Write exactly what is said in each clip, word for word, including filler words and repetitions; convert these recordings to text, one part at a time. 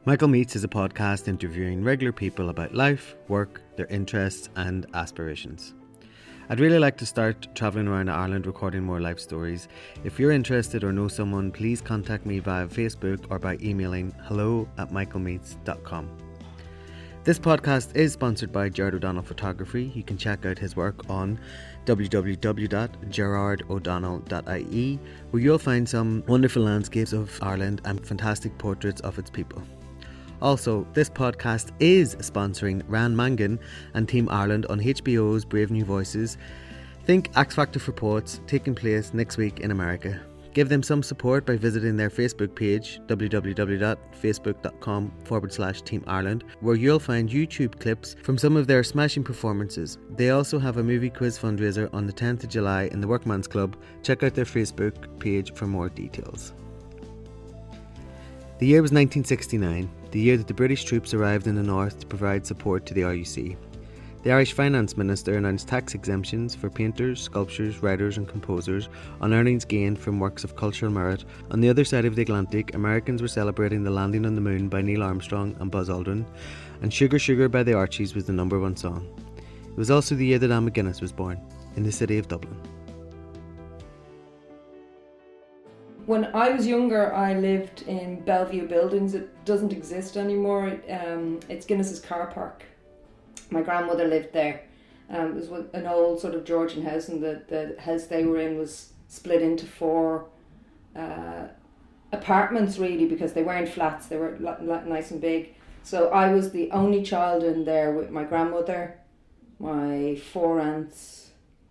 Michael Meets is a podcast interviewing regular people about life, work, their interests and aspirations. I'd really like to start travelling around Ireland recording more life stories. If you're interested or know someone, please contact me via Facebook or by emailing hello at michaelmeets dot com. This podcast is sponsored by Gerard O'Donnell Photography. You can check out his work on w w w dot gerard o'donnell dot i e, where you'll find some wonderful landscapes of Ireland and fantastic portraits of its people. Also, this podcast is sponsoring Ran Mangan and Team Ireland on H B O's Brave New Voices. Think X Factor for Poets, taking place next week in America. Give them some support by visiting their Facebook page, w w w dot facebook dot com forward slash Team Ireland, where you'll find YouTube clips from some of their smashing performances. They also have a movie quiz fundraiser on the tenth of July in the Workman's Club. Check out their Facebook page for more details. The year was nineteen sixty-nine, the year that the British troops arrived in the north to provide support to the R U C. The Irish Finance Minister announced tax exemptions for painters, sculptors, writers and composers on earnings gained from works of cultural merit. On the other side of the Atlantic, Americans were celebrating the landing on the moon by Neil Armstrong and Buzz Aldrin, and Sugar Sugar by the Archies was the number one song. It was also the year that Anne McGuinness was born, in the city of Dublin. When I was younger, I lived in Bellevue Buildings. It doesn't exist anymore. Um, it's Guinness's car park. My grandmother lived there. Um, it was an old sort of Georgian house, and the, the house they were in was split into four uh, apartments, really, because they weren't flats. They were l- l- nice and big. So I was the only child in there with my grandmother, my four aunts,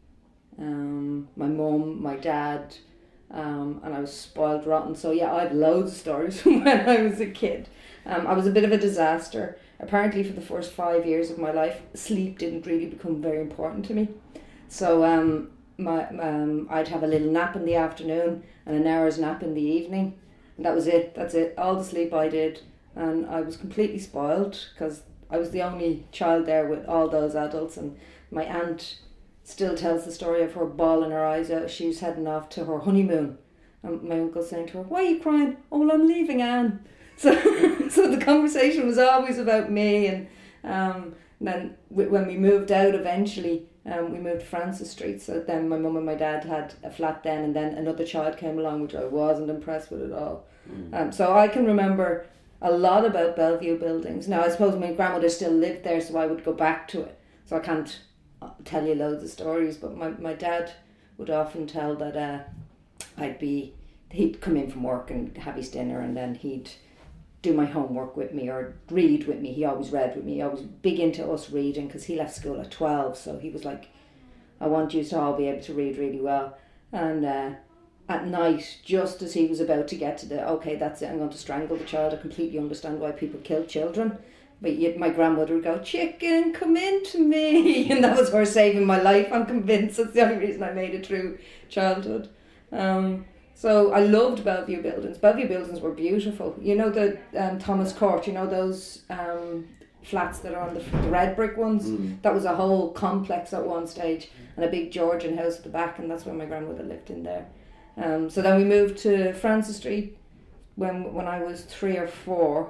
um, my mum, my dad, Um, and I was spoiled rotten. So yeah, I have loads of stories from when I was a kid. Um, I was a bit of a disaster. Apparently for the first five years of my life, sleep didn't really become very important to me. So um, my um, I'd have a little nap in the afternoon and an hour's nap in the evening. And that was it. That's it. All the sleep I did. And I was completely spoiled because I was the only child there with all those adults. And my aunt still tells the story of her bawling her eyes out. She was heading off to her honeymoon. And my uncle saying to her, "Why are you crying?" "Oh, well, I'm leaving Anne." So so the conversation was always about me. And um, then w- when we moved out eventually, um, we moved to Francis Street. So then my mum and my dad had a flat then, and then another child came along, which I wasn't impressed with at all. Mm. Um, so I can remember a lot about Bellevue Buildings. Now, I suppose my grandmother still lived there, so I would go back to it. So I can't tell you loads of stories, but my, my dad would often tell that uh, I'd be, he'd come in from work and have his dinner, and then he'd do my homework with me or read with me. He always read with me. I was big into us reading because he left school at twelve, so he was like, "I want you to all be able to read really well." And uh, at night, just as he was about to get to the, okay, that's it, I'm going to strangle the child, I completely understand why people kill children. But yet my grandmother would go, "Chicken, come in to me." And that was her saving my life, I'm convinced. That's the only reason I made it through childhood. Um, so I loved Bellevue Buildings. Bellevue Buildings were beautiful. You know the um, Thomas Court, you know those um, flats that are on the, the red brick ones? Mm. That was a whole complex at one stage, and a big Georgian house at the back, and that's where my grandmother lived in there. Um, so then we moved to Francis Street when when I was three or four.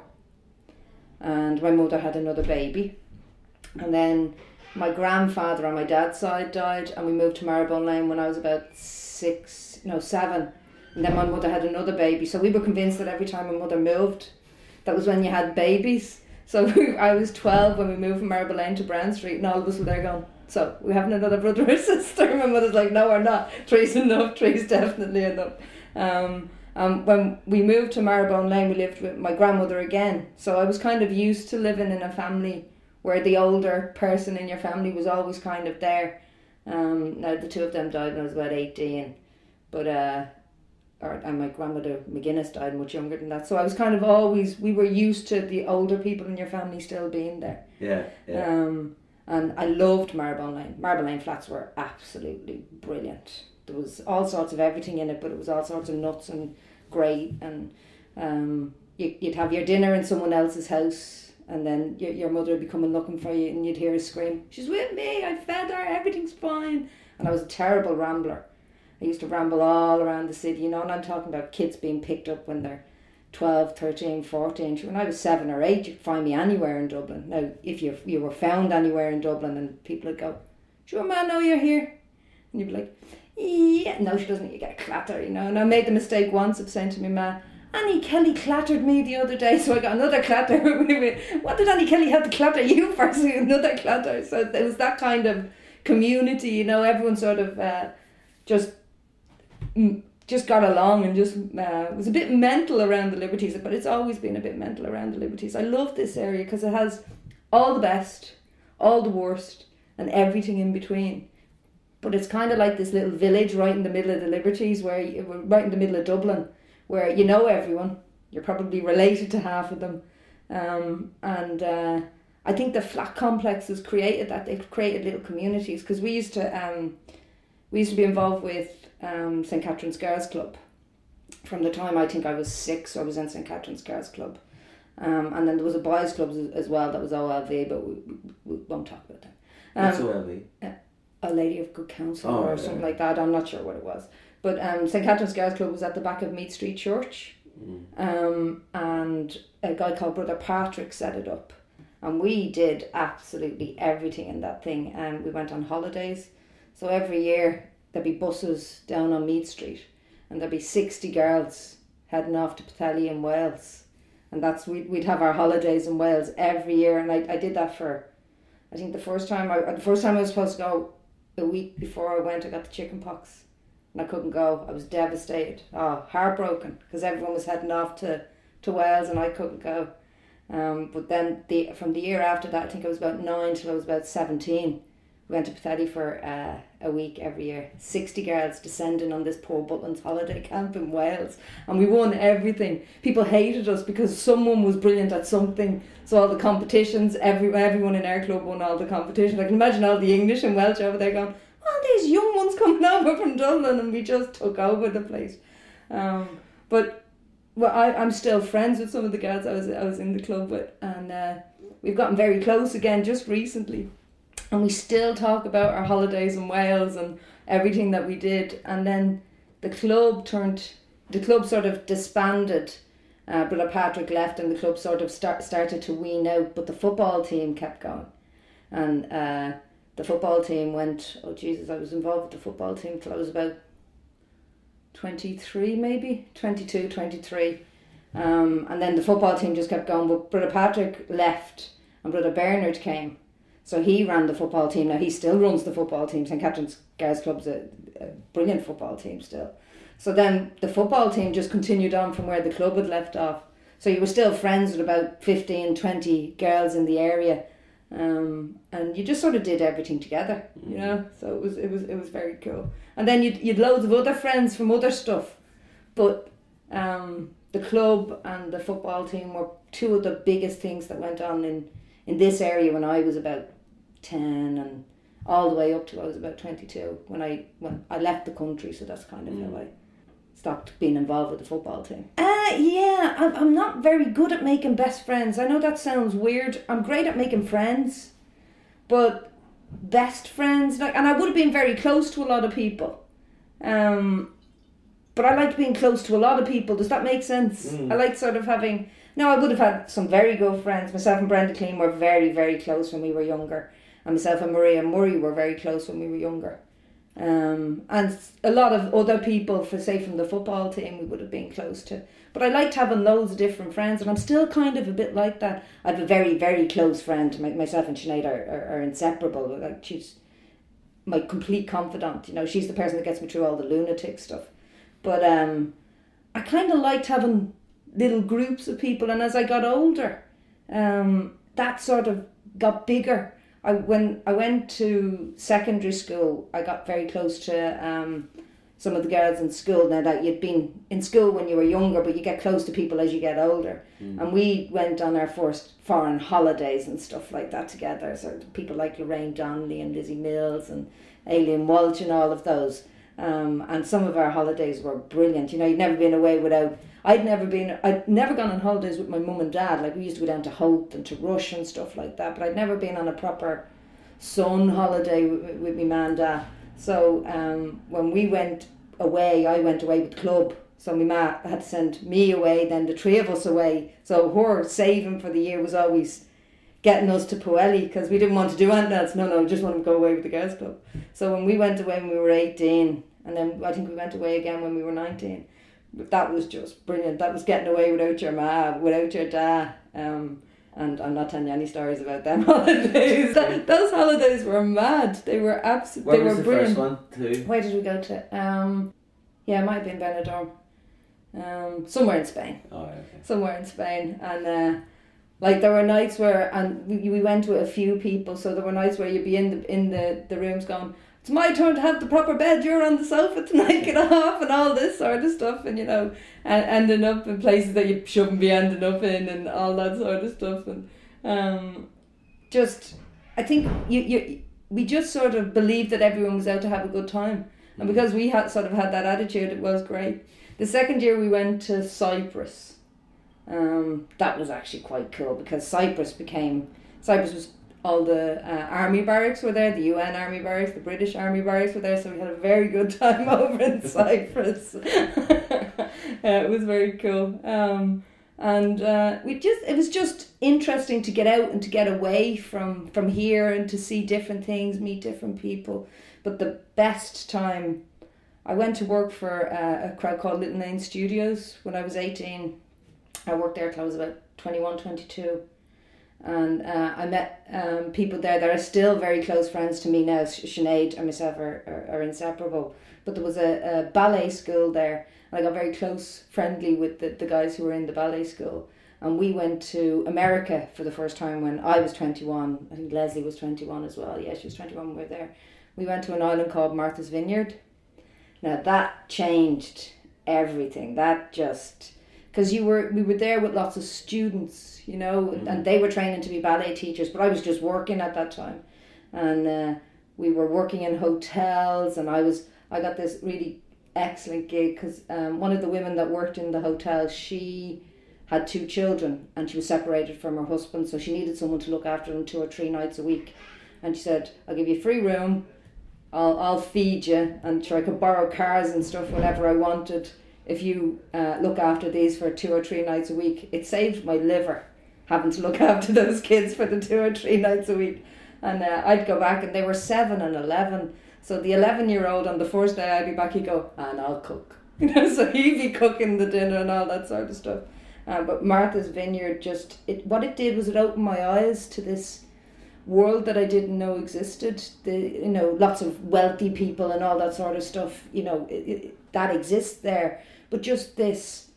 And my mother had another baby, and then my grandfather on my dad's side died, and we moved to Marylebone Lane when I was about six, no seven, and then my mother had another baby. So we were convinced that every time my mother moved, that was when you had babies. So we, I was twelve when we moved from Marylebone Lane to Brown Street, and all of us were there going, "So we're having another brother or sister?" My mother's like, "No, we're not. Three's enough. Three's definitely enough." Um, Um, when we moved to Marylebone Lane, we lived with my grandmother again. So I was kind of used to living in a family where the older person in your family was always kind of there. Um, now the two of them died when I was about eighteen, but uh, or, and my grandmother McGuinness died much younger than that. So I was kind of always, we were used to the older people in your family still being there. Yeah, yeah. Um, and I loved Marylebone Lane. Marylebone Lane flats were absolutely brilliant. There was all sorts of everything in it, but it was all sorts of nuts and great. And um, you, you'd have your dinner in someone else's house, and then your, your mother would be coming looking for you, and you'd hear her scream, "She's with me, I fed her, everything's fine." And I was a terrible rambler. I used to ramble all around the city, you know, and I'm talking about kids being picked up when they're twelve, thirteen, fourteen. When I was seven or eight, you'd find me anywhere in Dublin. Now, if you you were found anywhere in Dublin and people would go, "Do your man know you're here?" And you'd be like, "Yeah." No, she doesn't. You get a clatter, you know. And I made the mistake once of saying to my ma, "Annie Kelly clattered me the other day," so I got another clatter. What did Annie Kelly have to clatter you for? So another clatter. So there was that kind of community, you know. Everyone sort of uh, just... Mm, just got along and just uh, was a bit mental around the Liberties, but it's always been a bit mental around the Liberties. I love this area because it has all the best, all the worst, and everything in between. But it's kind of like this little village right in the middle of the Liberties, where you, right in the middle of Dublin, where you know everyone. You're probably related to half of them, um, and uh, I think the flat complexes created that. They've created little communities because we used to um, we used to be involved with. Um, Saint Catherine's Girls Club. From the time I think I was six, I was in Saint Catherine's Girls Club. Um, and then there was a boys' club as, as well, that was O L V, but we, we, we won't talk about that. Um, What's O L V? Uh, a Lady of Good Counsel oh, or yeah. something like that. I'm not sure what it was. But um, Saint Catherine's Girls Club was at the back of Meath Street Church. Mm. Um, and a guy called Brother Patrick set it up. And we did absolutely everything in that thing. And we went on holidays. So every year... there'd be buses down on Meath Street and there'd be sixty girls heading off to Patelli in Wales, and that's we'd, we'd have our holidays in Wales every year. And I, I did that for I think the first time I the first time I was supposed to go a week before I went, I got the chicken pox and I couldn't go. I was devastated, oh heartbroken, because everyone was heading off to, to Wales and I couldn't go. Um, but then the from the year after that, I think I was about nine till I was about seventeen. We went to Patelli for uh, a week every year. sixty girls descending on this poor Butlands holiday camp in Wales. And we won everything. People hated us because someone was brilliant at something. So all the competitions, every, everyone in our club won all the competitions. I can imagine all the English and Welsh over there going, "Oh, these young ones coming over from Dublin," and we just took over the place. Um, but well, I, I'm still friends with some of the girls I was, I was in the club with. And uh, we've gotten very close again just recently. And we still talk about our holidays in Wales and everything that we did. And then the club turned, the club sort of disbanded. Uh, Brother Patrick left and the club sort of start, started to wean out. But the football team kept going. And uh, the football team went, oh Jesus, I was involved with the football team till I was about twenty-three maybe, twenty-two, twenty-three. Um, and then the football team just kept going. But Brother Patrick left and Brother Bernard came. So he ran the football team. Now he still runs the football team. Saint Catherine's Girls Club's a, a brilliant football team still. So then the football team just continued on from where the club had left off. So you were still friends with about fifteen, twenty girls in the area. Um, and you just sort of did everything together, you know. So it was it was it was very cool. And then you'd you'd loads of other friends from other stuff. But um, the club and the football team were two of the biggest things that went on in, in this area when I was about ten and all the way up to I was about twenty-two when I when I left the country. So that's kind of mm. how I stopped being involved with the football team. Uh, yeah, I'm, I'm not very good at making best friends. I know that sounds weird. I'm great at making friends, but best friends, like, and I would have been very close to a lot of people. Um, but I like being close to a lot of people. Does that make sense? Mm. I like sort of having... No, I would have had some very good friends. Myself and Brenda Clean were very, very close when we were younger. And myself and Maria Murray were very close when we were younger. Um, and a lot of other people, for say from the football team, we would have been close to. But I liked having loads of different friends, and I'm still kind of a bit like that. I have a very, very close friend. My, myself and Sinead are, are, are inseparable. Like, she's my complete confidant. You know, she's the person that gets me through all the lunatic stuff. But um, I kind of liked having little groups of people, and as I got older, um, that sort of got bigger. I when I went to secondary school, I got very close to um, some of the girls in school. Now that you'd been in school when you were younger, but you get close to people as you get older. Mm. And we went on our first foreign holidays and stuff like that together. So people like Lorraine Donnelly and Lizzie Mills and Aileen Walsh and all of those. Um, and some of our holidays were brilliant. You know, you'd never been away without... I'd never been... I'd never gone on holidays with my mum and dad. Like, we used to go down to Hope and to Rush and stuff like that. But I'd never been on a proper sun holiday with, with my man and dad. So um, when we went away, I went away with the club So my ma had to send me away, then the three of us away. So her saving for the year was always getting us to Pwllheli, because we didn't want to do anything else. No, no, we just wanted to go away with the girls' club. So when we went away when we were eighteen, and then I think we went away again when we were nineteen, that was just brilliant. That was getting away without your ma, without your dad. Um, and I'm not telling you any stories about them holidays. That, those holidays were mad. They were absolutely, they were the brilliant. First one too? Where did we go to? Um, yeah, it might have been Benidorm. Um, somewhere in Spain. Oh, okay. Somewhere in Spain. And uh, like there were nights where, and we, we went with a few people, so there were nights where you'd be in the in the, the rooms going, it's my turn to have the proper bed, you're on the sofa tonight, get off, and all this sort of stuff, and you know, and ending up in places that you shouldn't be ending up in, and all that sort of stuff. And um, just, I think you you we just sort of believed that everyone was out to have a good time, and because we had sort of had that attitude, it was great. The second year we went to Cyprus. Um, that was actually quite cool, because Cyprus became Cyprus was all the uh, army barracks were there, the U N army barracks, the British army barracks were there, so we had a very good time over in Cyprus. uh, it was very cool. Um, and uh, we just it was just interesting to get out and to get away from, from here and to see different things, meet different people. But the best time, I went to work for uh, a crowd called Little Lane Studios when I was eighteen. I worked there till I was about twenty-one, twenty-two. And uh, I met um, people there that are still very close friends to me now. Sinead and myself are, are, are inseparable. But there was a, a ballet school there. And I got very close, friendly with the, the guys who were in the ballet school. And we went to America for the first time when I was twenty-one. I think Leslie was twenty-one as well. Yeah, she was twenty-one when we were there. We went to an island called Martha's Vineyard. Now that changed everything. That just... Because you were, we were there with lots of students, you know, mm-hmm. and they were training to be ballet teachers, but I was just working at that time, and uh, we were working in hotels, and I was, I got this really excellent gig because um, one of the women that worked in the hotel, she had two children, and she was separated from her husband, so she needed someone to look after them two or three nights a week, and she said, I'll give you a free room, I'll I'll feed you, and sure I could borrow cars and stuff whenever I wanted. If you uh, look after these for two or three nights a week, it saved my liver having to look after those kids for the two or three nights a week. And uh, I'd go back and they were seven and eleven. So the eleven year old on the first day I'd be back, he'd go, and I'll cook. You know, so he'd be cooking the dinner and all that sort of stuff. Uh, but Martha's Vineyard just, it what it did was it opened my eyes to this world that I didn't know existed. The you know, lots of wealthy people and all that sort of stuff, you know, it, it, that exists there. But just this,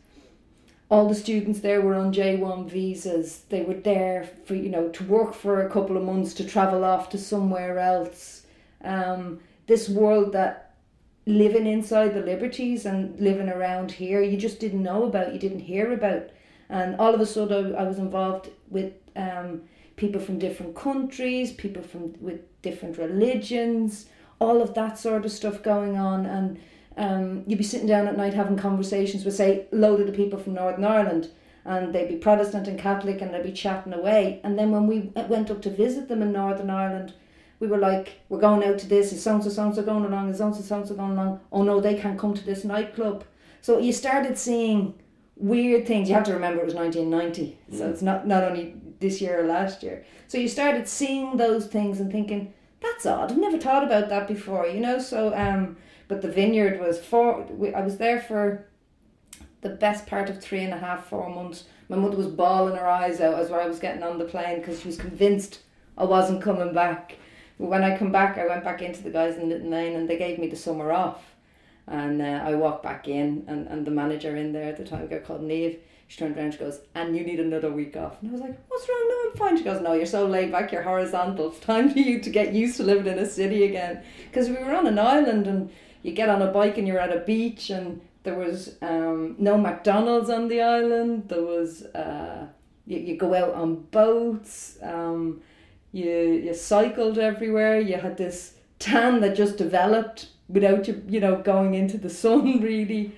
all the students there were on J one visas. They were there for, you know, to work for a couple of months, to travel off to somewhere else. Um, this world that living inside the Liberties and living around here, you just didn't know about, you didn't hear about. And all of a sudden I was involved with um, people from different countries, people from with different religions, all of that sort of stuff going on. And Um, you'd be sitting down at night having conversations with, say, a load of the people from Northern Ireland, and they'd be Protestant and Catholic, and they'd be chatting away. And then when we went up to visit them in Northern Ireland, we were like, we're going out to this, is so-and-so, so-and-so going along, is so-and-so, so-and-so going along, oh no, they can't come to this nightclub. So you started seeing weird things. You have to remember it was nineteen ninety, mm. so it's not, not only this year or last year. So you started seeing those things and thinking, that's odd, I've never thought about that before, you know, so... um. But the vineyard was four. I was there for the best part of three and a half, four months. My mother was bawling her eyes out as I was getting on the plane because she was convinced I wasn't coming back. But when I come back, I went back into the guys in Little Lane and they gave me the summer off. And uh, I walked back in, and, and the manager in there at the time, a girl called Niamh, she turned around and she goes, and you need another week off. And I was like, what's wrong? No, I'm fine. She goes, no, you're so laid back, you're horizontal. It's time for you to get used to living in a city again. Because we were on an island and you get on a bike and you're at a beach, and there was um, no McDonald's on the island. There was, uh, you, you go out on boats, um, you, you cycled everywhere. You had this tan that just developed without you, you know, going into the sun really.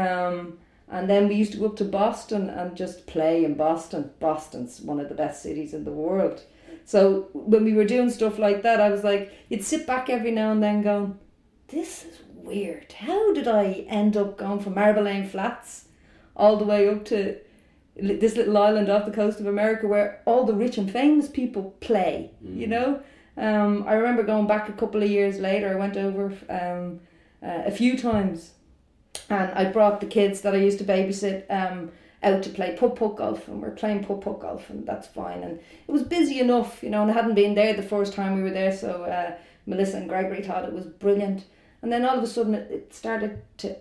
Um, and then we used to go up to Boston and just play in Boston. Boston's one of the best cities in the world. So when we were doing stuff like that, I was like, you'd sit back every now and then going, this is weird. How did I end up going from Marble Lane Flats all the way up to this little island off the coast of America where all the rich and famous people play, mm. you know? Um, I remember going back a couple of years later, I went over um, uh, a few times, and I brought the kids that I used to babysit um, out to play putt-putt golf, and we're playing putt-putt golf, and that's fine. And it was busy enough, you know, and I hadn't been there the first time we were there, so uh, Melissa and Gregory thought it was brilliant. And then all of a sudden it, it started to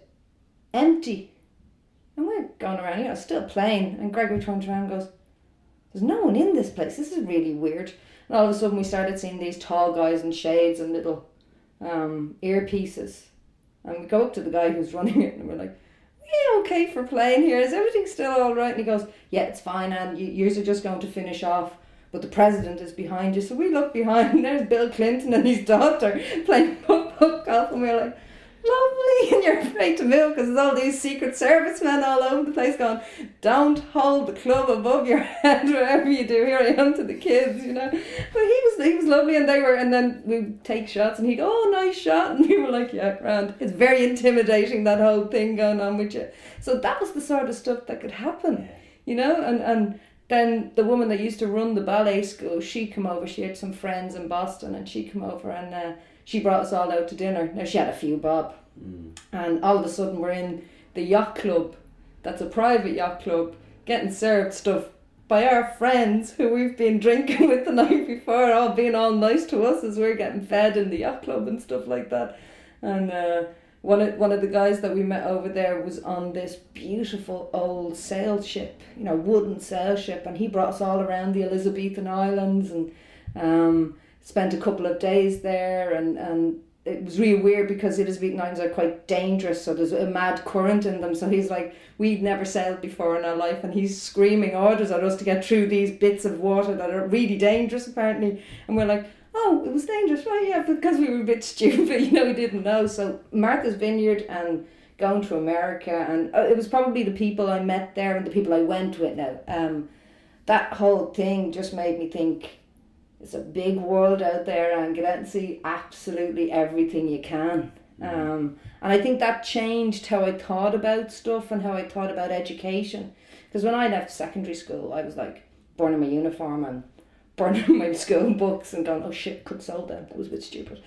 empty. And we're going around, you know, still playing, and Gregory turns around and goes, there's no one in this place, this is really weird. And all of a sudden we started seeing these tall guys in shades and little um, earpieces. And we go up to the guy who's running it, and we're like, are you okay for playing here? Is everything still all right? And he goes, yeah, it's fine, and you, yours are just going to finish off, but the president is behind you. So we look behind, and there's Bill Clinton and his daughter playing putt-putt golf, and we're like, lovely. And you're afraid to move because there's all these Secret Service men all over the place going, don't hold the club above your head, whatever you do. Here I am to the kids, you know. But he was he was lovely, and they were, and then we'd take shots, and he'd go, oh, nice shot, and we were like, yeah, grand. It's very intimidating, that whole thing going on with you. So that was the sort of stuff that could happen, you know. And and then the woman that used to run the ballet school, she come over. She had some friends in Boston, and she come over, and uh, she brought us all out to dinner. Now, she had a few bob. Mm. And all of a sudden we're in the yacht club, that's a private yacht club, getting served stuff by our friends who we've been drinking with the night before, all being all nice to us as we're getting fed in the yacht club and stuff like that. And uh, one of one of the guys that we met over there was on this beautiful old sail ship, you know, wooden sail ship, and he brought us all around the Elizabethan Islands, and um, spent a couple of days there, and, and it was really weird because the Elizabethan Islands are quite dangerous, so there's a mad current in them. So he's like, we'd never sailed before in our life, and he's screaming orders at us to get through these bits of water that are really dangerous apparently. And we're like, oh, it was dangerous, right? Yeah, because we were a bit stupid, you know, we didn't know. So Martha's Vineyard and going to America, and it was probably the people I met there and the people I went with now. Um, that whole thing just made me think, it's a big world out there, and get out and see absolutely everything you can. Um, and I think that changed how I thought about stuff and how I thought about education. Because when I left secondary school, I was like burning my uniform and burning my school books and going, oh shit, could sold them. That was a bit stupid.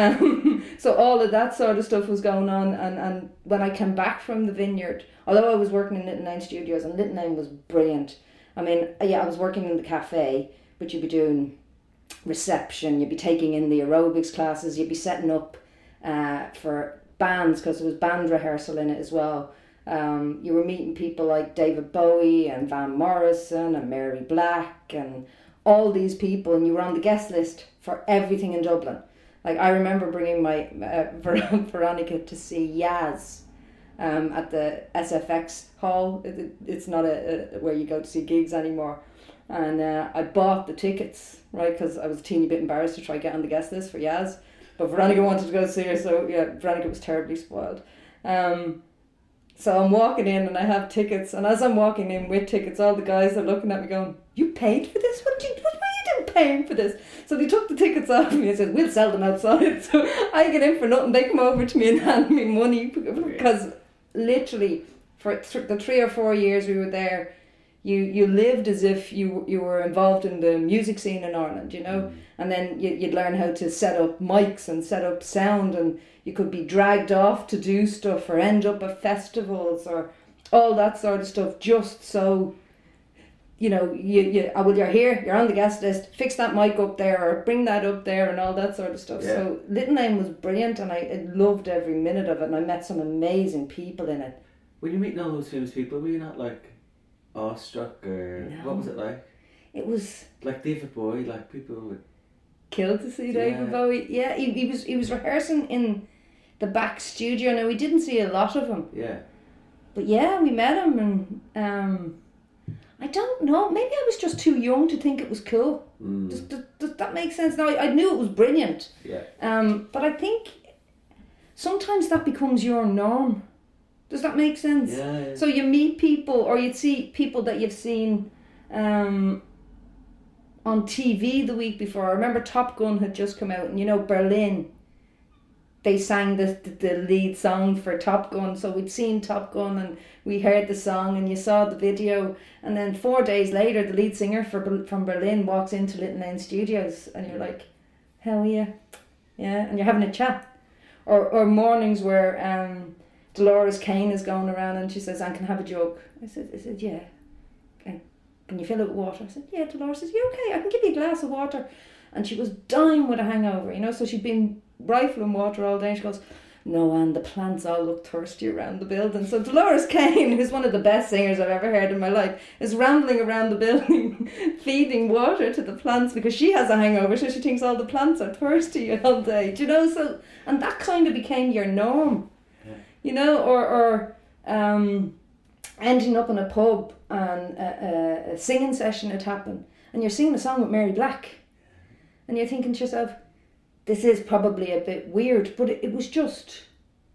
Um, so all of that sort of stuff was going on. And, and when I came back from the Vineyard, although I was working in Little Nine Studios, and Little Nine was brilliant. I mean, yeah, I was working in the cafe, but you'd be doing reception, you'd be taking in the aerobics classes, you'd be setting up uh, for bands, because there was band rehearsal in it as well. Um, you were meeting people like David Bowie and Van Morrison and Mary Black and all these people, and you were on the guest list for everything in Dublin. Like, I remember bringing my uh, Veronica to see Yaz um, at the S F X hall. It, it's not a, a where you go to see gigs anymore. And uh, I bought the tickets, right, because I was a teeny bit embarrassed to try to get on the guest list for Yaz. But Veronica wanted to go see her, so yeah, Veronica was terribly spoiled. Um, so I'm walking in and I have tickets, and as I'm walking in with tickets, all the guys are looking at me going, you paid for this? What, did you, what were you doing paying for this? So they took the tickets off me and said, we'll sell them outside. So I get in for nothing. They come over to me and hand me money, because literally for th- the three or four years we were there, You you lived as if you you were involved in the music scene in Ireland, you know, mm. and then you, you'd learn how to set up mics and set up sound, and you could be dragged off to do stuff or end up at festivals or all that sort of stuff, just so, you know, you, you oh, well, you're here, you're on the guest list, fix that mic up there or bring that up there and all that sort of stuff. Yeah. So Little Nine was brilliant, and I, I loved every minute of it, and I met some amazing people in it. When you meet all those famous people, were you not like awestruck, or no. What was it like? It was like David Bowie, like people would kill to see David yeah. Bowie. Yeah, he, he was he was rehearsing in the back studio. Now, we didn't see a lot of him. Yeah. But yeah, we met him, and um, I don't know. Maybe I was just too young to think it was cool. Mm. Does, does, does that make sense? Now, I, I knew it was brilliant. Yeah. Um, but I think sometimes that becomes your norm. Does that make sense? Yeah, yeah. So you meet people, or you'd see people that you've seen um, on T V the week before. I remember Top Gun had just come out, and you know, Berlin, they sang the, the the lead song for Top Gun, so we'd seen Top Gun and we heard the song and you saw the video, and then four days later the lead singer for from Berlin walks into Little Lane Studios and you're like, hell yeah, yeah, and you're having a chat. Or or mornings where um, Dolores Kane is going around and she says, "I can I have a jug." I said, I said, yeah. And can you fill it with water? I said, yeah. Dolores says, "You okay? I can give you a glass of water." And she was dying with a hangover, you know. So she'd been rifling water all day. And she goes, "No, and the plants all look thirsty around the building." So Dolores Kane, who's one of the best singers I've ever heard in my life, is rambling around the building, feeding water to the plants because she has a hangover, so she thinks all the plants are thirsty all day. Do you know? So, and that kind of became your norm, yeah. You know, or or um, ending up in a pub and a, a, a singing session had happened, and you're singing a song with Mary Black, and you're thinking to yourself, this is probably a bit weird, but it, it was just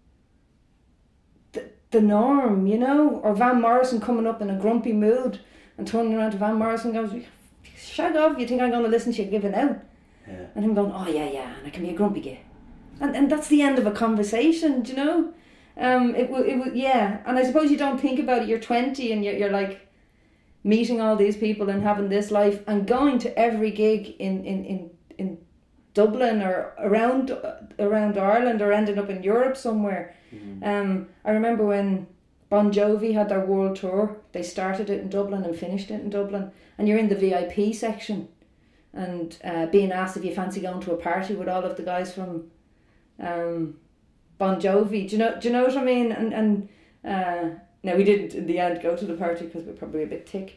the, the norm, you know? Or Van Morrison coming up in a grumpy mood and turning around to Van Morrison and goes, "Shut off, you think I'm going to listen to you giving out?" Yeah. And him going, "Oh yeah, yeah, and I can be a grumpy gay." And and that's the end of a conversation, do you know? Um, it will, it will, yeah. And I suppose you don't think about it, you're twenty and you're, you're like meeting all these people and having this life and going to every gig in, in, in, in Dublin or around around Ireland or ending up in Europe somewhere. Mm-hmm. Um, I remember when Bon Jovi had their world tour, they started it in Dublin and finished it in Dublin, and you're in the V I P section and uh, being asked if you fancy going to a party with all of the guys from um, Bon Jovi. Do you know? Do you know what I mean? And and uh, no, we didn't in the end go to the party because we're probably a bit thick.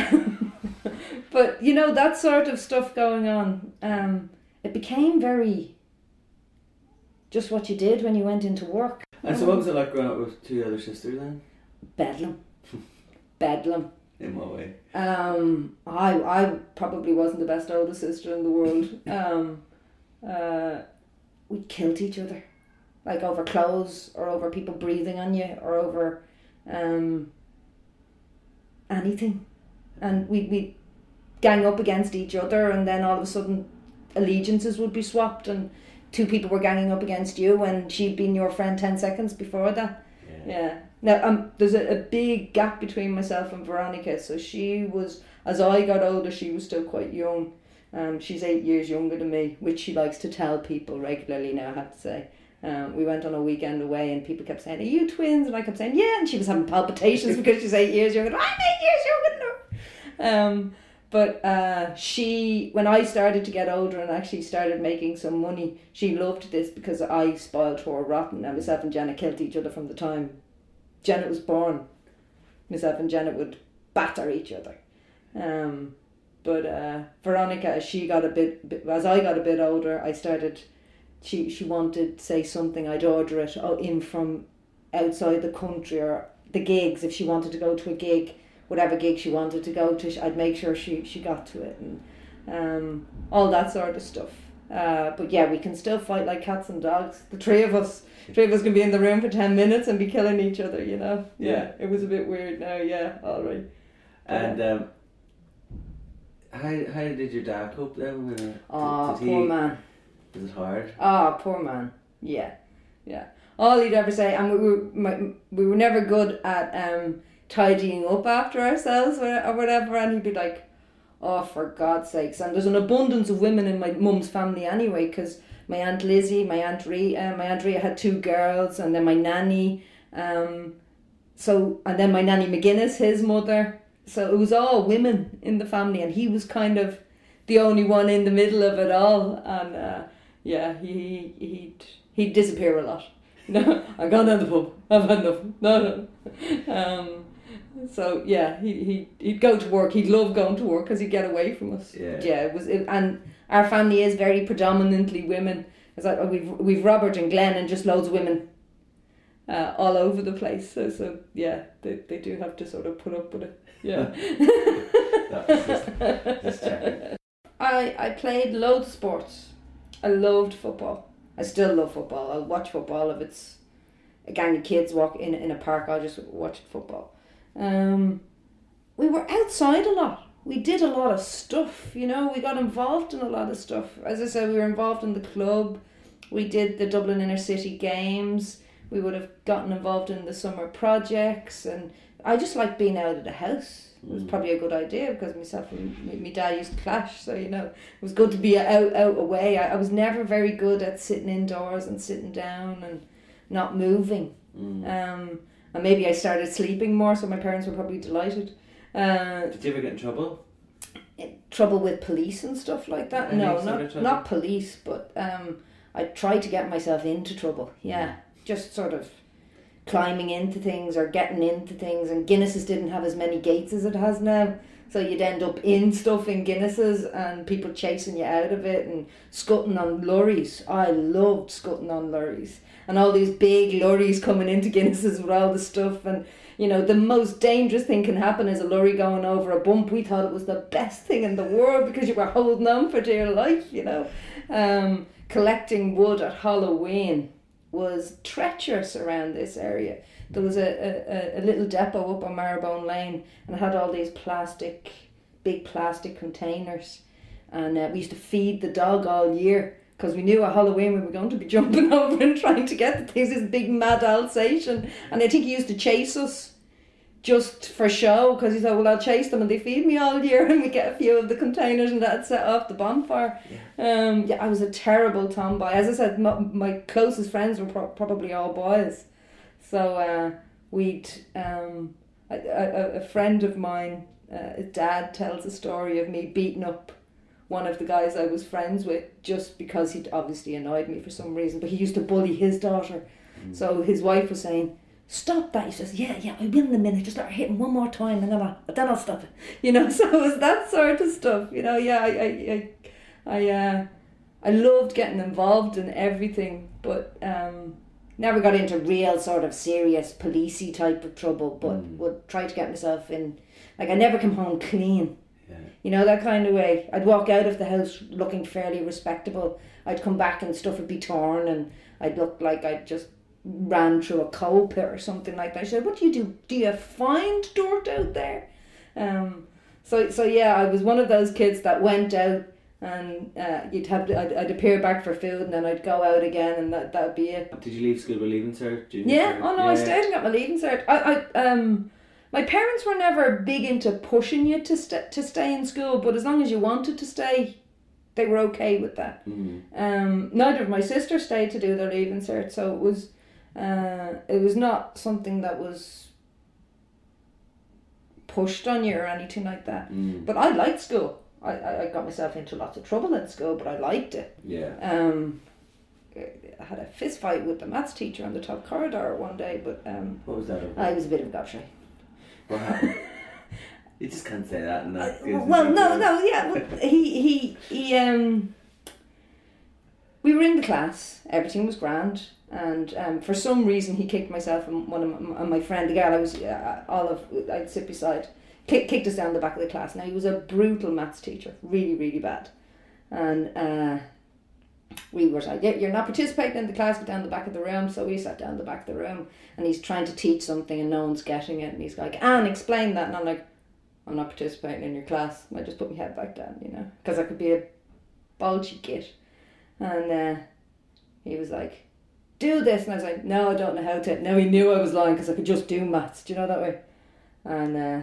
But you know, that sort of stuff going on. Um, It became very just what you did when you went into work. And so what was it like growing up with two other sisters then? Bedlam. Bedlam. In what way? Um, I I probably wasn't the best older sister in the world. um, uh, we killed each other. Like over clothes or over people breathing on you or over um, anything. And we'd, we'd gang up against each other and then all of a sudden allegiances would be swapped and two people were ganging up against you and she'd been your friend ten seconds before that. Yeah. yeah. Now um, there's a, a big gap between myself and Veronica. So she was, as I got older, she was still quite young. Um, she's eight years younger than me, which she likes to tell people regularly now, I have to say. Um, we went on a weekend away and people kept saying, "Are you twins?" And I kept saying, "Yeah," and she was having palpitations because she's eight years younger. I'm eight years younger than her. Um, But uh, she, when I started to get older and actually started making some money, she loved this because I spoiled her rotten. And myself and Janet killed each other from the time Janet was born. Myself and Janet would batter each other. Um, but uh, Veronica, as she got a bit, bit, as I got a bit older, I started. She she wanted, say, something, I'd order it in from outside the country or the gigs if she wanted to go to a gig. Whatever gig she wanted to go to, I'd make sure she, she got to it and um, all that sort of stuff. Uh, but yeah, we can still fight like cats and dogs. The three of us, three of us can be in the room for ten minutes and be killing each other, you know? Yeah, yeah. It was a bit weird now, yeah, all right. And um, how how did your dad cope then? When, oh, did, did poor he, man. Was it hard? Oh, poor man. Yeah, yeah. All he'd ever say, and we were, my, we were never good at... Um, tidying up after ourselves or whatever, and he'd be like, "Oh, for God's sakes." And there's an abundance of women in my mum's family anyway, because my Aunt Lizzie, my Aunt Rhea, my Aunt Rhea had two girls, and then my nanny, um, so and then my nanny McGuinness, his mother. So it was all women in the family, and he was kind of the only one in the middle of it all. And uh, yeah, he he'd he'd disappear a lot. No, I'm going down the pub. I've had enough. No, no. Um, So yeah, he he he'd go to work. He'd love going to work because he'd get away from us. Yeah, yeah. It was, it, and our family is very predominantly women. It's like oh, we've we've Robert and Glenn and just loads of women, uh, all over the place. So so yeah, they they do have to sort of put up with it. Yeah. just, just checking. I I played loads of sports. I loved football. I still love football. I'll watch football if it's a gang of kids walk in in a park. I'll just watch football. Um, we were outside a lot. We did a lot of stuff, you know. We got involved in a lot of stuff. As I said, we were involved in the club. we did the Dublin Inner City Games. We would have gotten involved in the summer projects, and I just liked being out of the house. It was probably a good idea because myself and my dad used to clash, so you know it was good to be out, out away. I, I was never very good at sitting indoors and sitting down and not moving. Mm. Um, and maybe I started sleeping more, so my parents were probably delighted. Uh, Did you ever get in trouble? In trouble with police and stuff like that? Any no, not not police, but um, I tried to get myself into trouble. Yeah, just sort of climbing into things or getting into things, and Guinness's didn't have as many gates as it has now, so you'd end up in stuff in Guinness's and people chasing you out of it, and scutting on lorries. I loved scutting on lorries, and all these big lorries coming into Guinness's with all the stuff, and you know the most dangerous thing can happen is a lorry going over a bump. We thought it was the best thing in the world because you were holding on for dear life, you know. Um, collecting wood at Halloween was treacherous around this area. There was a, a, a little depot up on Marrowbone Lane, and it had all these plastic, big plastic containers, and uh, we used to feed the dog all year because we knew at Halloween we were going to be jumping over and trying to get the things, this big mad Alsatian, and I think he used to chase us just for show because he thought, well, I'll chase them and they feed me all year and we get a few of the containers and that'd set off the bonfire. Yeah, um, yeah I was a terrible tomboy. As I said, my, my closest friends were pro- probably all boys. So uh, we'd, um, a, a, a friend of mine, uh, his dad tells a story of me beating up one of the guys I was friends with just because he'd obviously annoyed me for some reason, but he used to bully his daughter. Mm. So his wife was saying, stop that. He says, yeah, yeah, I will in a minute. Just let her hit him one more time and then I'll, then I'll stop it. You know, so it was that sort of stuff. You know, yeah, I I, I, I, uh, I loved getting involved in everything, but um, never got into real sort of serious policey type of trouble, but mm. would try to get myself in. Like, I never come home clean. Yeah. You know, that kind of way. I'd walk out of the house looking fairly respectable. I'd come back and stuff would be torn and I'd look like I'd just ran through a coal pit or something like that. I said, what do you do? Do you find dirt out there? Um, so so yeah, I was one of those kids that went out and uh, you'd have to, I'd, I'd appear back for food and then I'd go out again and that that'd be it. Did you leave school with leaving cert? Yeah, oh no, yeah. I stayed and got my leaving cert. I, I um my parents were never big into pushing you to st- to stay in school, but as long as you wanted to stay, they were okay with that. Mm. Um, neither of my sisters stayed to do their leaving cert, so it was Uh, it was not something that was pushed on you or anything like that. Mm. But I liked school. I, I, I got myself into lots of trouble in school, but I liked it. Yeah. Um, I had a fist fight with the maths teacher on the top corridor one day, but um, what was that about? I was a bit of a gobshite. What happened? You just can't say that. And that uh, well, no, no, yeah. Well, he, he, he, um, we were in the class. Everything was grand. And um, for some reason he kicked myself and one of my, and my friend, the girl I was, uh, Olive, I'd sit beside, kick, kicked us down the back of the class. Now he was a brutal maths teacher, really, really bad. And uh, we were like, yeah, you're not participating in the class, get down the back of the room. So we sat down the back of the room and he's trying to teach something and no one's getting it. And he's like, Anne, explain that. And I'm like, I'm not participating in your class. And I just put my head back down, you know, because I could be a bulgy git. And uh, he was like, do this, and I was like, no, I don't know how to. Now he knew I was lying because I could just do maths, do you know that way? And uh,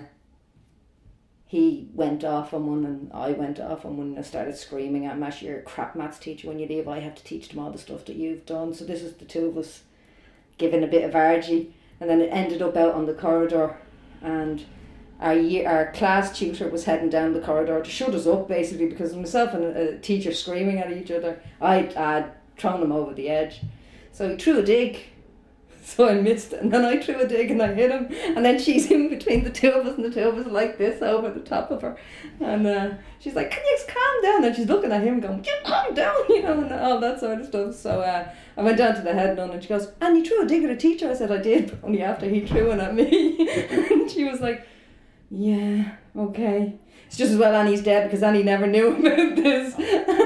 he went off on one and I went off on one and I started screaming at him, Ash, you're a crap maths teacher. When you leave, I have to teach them all the stuff that you've done. So this is the two of us giving a bit of argy, and then it ended up out on the corridor, and our year, our class tutor was heading down the corridor to shut us up basically because myself and a teacher screaming at each other. I'd, I'd thrown him over the edge. So he threw a dig, so I missed it, and then I threw a dig and I hit him, and then she's in between the two of us, and the two of us like this over the top of her, and uh, she's like, can you just calm down? And she's looking at him going, you calm down, you know, and all that sort of stuff. So uh, I went down to the head nun and she goes, and you threw a dig at a teacher? I said, I did, but only after he threw one at me. And she was like, yeah, okay. It's just as well Annie's dead because Annie never knew about this.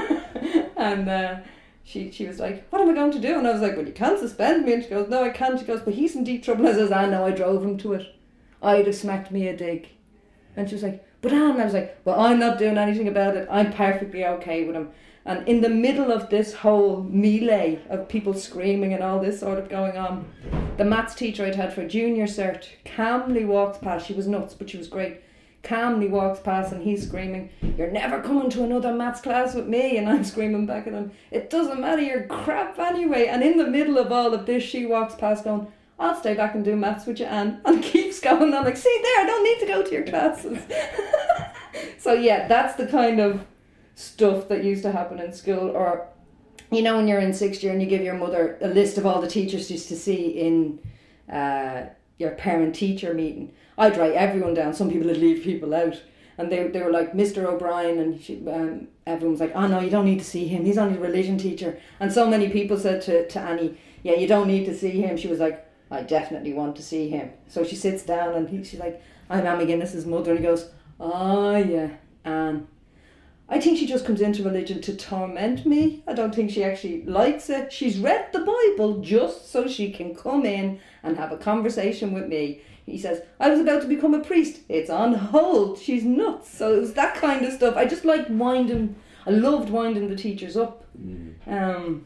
And uh, She she was like, what am I going to do? And I was like, well, you can't suspend me. And she goes, no, I can't. She goes, but he's in deep trouble. And I says, I know, I drove him to it. I'd have smacked me a dig. And she was like, but Anne, I was like, well, I'm not doing anything about it. I'm perfectly okay with him. And in the middle of this whole melee of people screaming and all this sort of going on, the maths teacher I'd had for junior cert calmly walks past. She was nuts, but she was great. Calmly walks past and he's screaming, "You're never coming to another maths class with me." And I'm screaming back at him, "It doesn't matter, you're crap anyway." And in the middle of all of this, she walks past going, "I'll stay back and do maths with you, Anne," and keeps going on like, "See there, I don't need to go to your classes." So yeah, that's the kind of stuff that used to happen in school. Or, you know, when you're in sixth year and you give your mother a list of all the teachers used to see in uh, your parent-teacher meeting, I'd write everyone down. Some people would leave people out. And they they were like, "Mister O'Brien," and she, um, everyone was like, "Oh no, you don't need to see him. He's only a religion teacher." And so many people said to, to Annie, "Yeah, you don't need to see him." She was like, "I definitely want to see him." So she sits down and he, she's like, "I'm Anne McGuinness's mother." And he goes, "Oh yeah, Anne. I think she just comes into religion to torment me. I don't think she actually likes it. She's read the Bible just so she can come in and have a conversation with me." He says, "I was about to become a priest. It's on hold. She's nuts." So it was that kind of stuff. I just liked winding, I loved winding the teachers up. Mm. Um,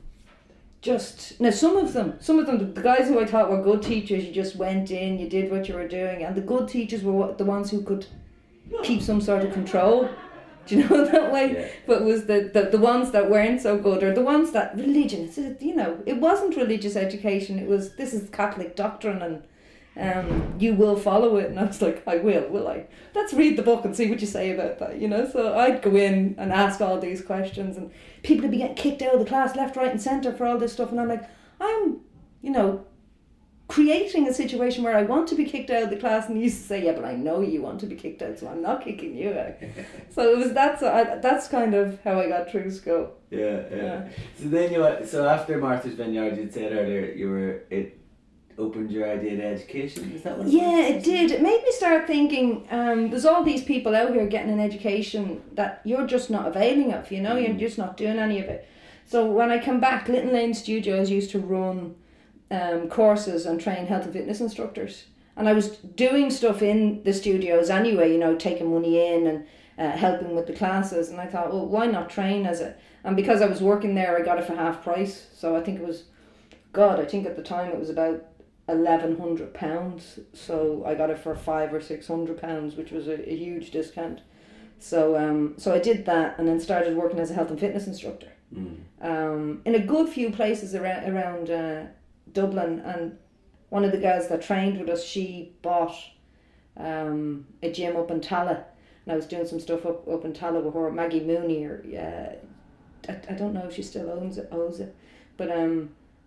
just, now some of them, some of them, the guys who I thought were good teachers, you just went in, you did what you were doing. And the good teachers were the ones who could keep some sort of control. Do you know that way? Yeah. But it was the, the, the ones that weren't so good, or the ones that religion, you know, it wasn't religious education. It was, this is Catholic doctrine and um, you will follow it. And I was like, I will, will I? Let's read the book and see what you say about that, you know? So I'd go in and ask all these questions and people would be getting kicked out of the class left, right and centre for all this stuff. And I'm like, I'm, you know, creating a situation where I want to be kicked out of the class, and he used to say, "Yeah, but I know you want to be kicked out, so I'm not kicking you out." So it was that's I, that's kind of how I got through school. Yeah, yeah. yeah. So then you so after Martha's Vineyard, you'd said earlier you were it opened your idea to education. Is that what? It yeah, was? it did. It made me start thinking. Um, there's all these people out here getting an education that you're just not availing of. You know, mm. you're just not doing any of it. So when I come back, Little Lane Studios used to run Um, courses and train health and fitness instructors, and I was doing stuff in the studios anyway, you know, taking money in and uh, helping with the classes, and I thought, well, why not train as a, and because I was working there, I got it for half price. So I think it was, God, I think at the time it was about eleven hundred pounds, so I got it for five or six hundred pounds, which was a, a huge discount. So um, so I did that, and then started working as a health and fitness instructor mm. um, in a good few places around around uh, Dublin. And one of the girls that trained with us, she bought um, a gym up in Tala, and I was doing some stuff up, up in Tala with her, Maggie Mooney, or uh, I, I don't know if she still owns it, owns it, but um,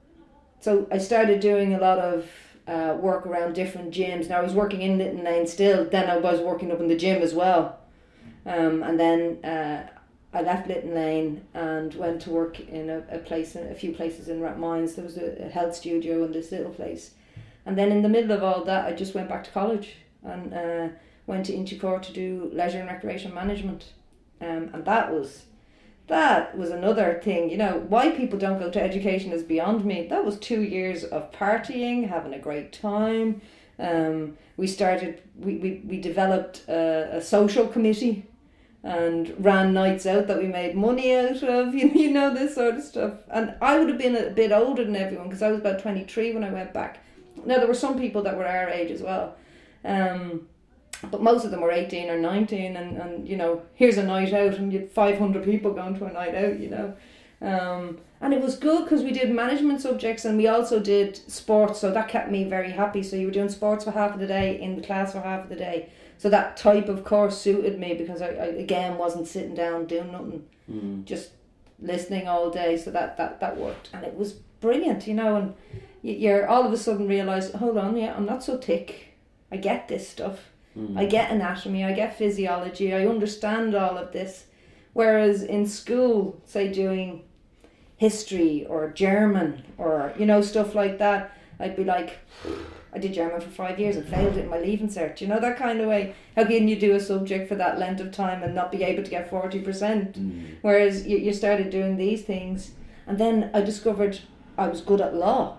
so I started doing a lot of uh, work around different gyms. Now I was working in Little Lane still, then I was working up in the gym as well, um, and then uh, I left Little Lane and went to work in a, a place, a few places in Rathmines. There was a, a health studio in this little place. And then in the middle of all that, I just went back to college and uh, went to Inchicore to do leisure and recreation management. Um, and that was, that was another thing, you know, why people don't go to education is beyond me. That was two years of partying, having a great time. Um, we started, we, we, we developed a, a social committee and ran nights out that we made money out of, you, you know, this sort of stuff. And I would have been a bit older than everyone because I was about twenty-three when I went back. Now, there were some people that were our age as well. Um, but most of them were eighteen or nineteen, and, and you know, here's a night out, and you had five hundred people going to a night out, you know. Um, and it was good because we did management subjects and we also did sports, so that kept me very happy. So you were doing sports for half of the day, in the class for half of the day. So that type of course suited me because I, I again wasn't sitting down doing nothing, mm. just listening all day. So that, that, that worked, and it was brilliant, you know. And you're all of a sudden realise, hold on, yeah, I'm not so thick. I get this stuff. Mm. I get anatomy. I get physiology. I understand all of this. Whereas in school, say doing history or German or you know stuff like that, I'd be like, I did German for five years and failed it in my leaving cert. You know, that kind of way. How can you do a subject for that length of time and not be able to get forty percent? Mm. Whereas you, you started doing these things. And then I discovered I was good at law.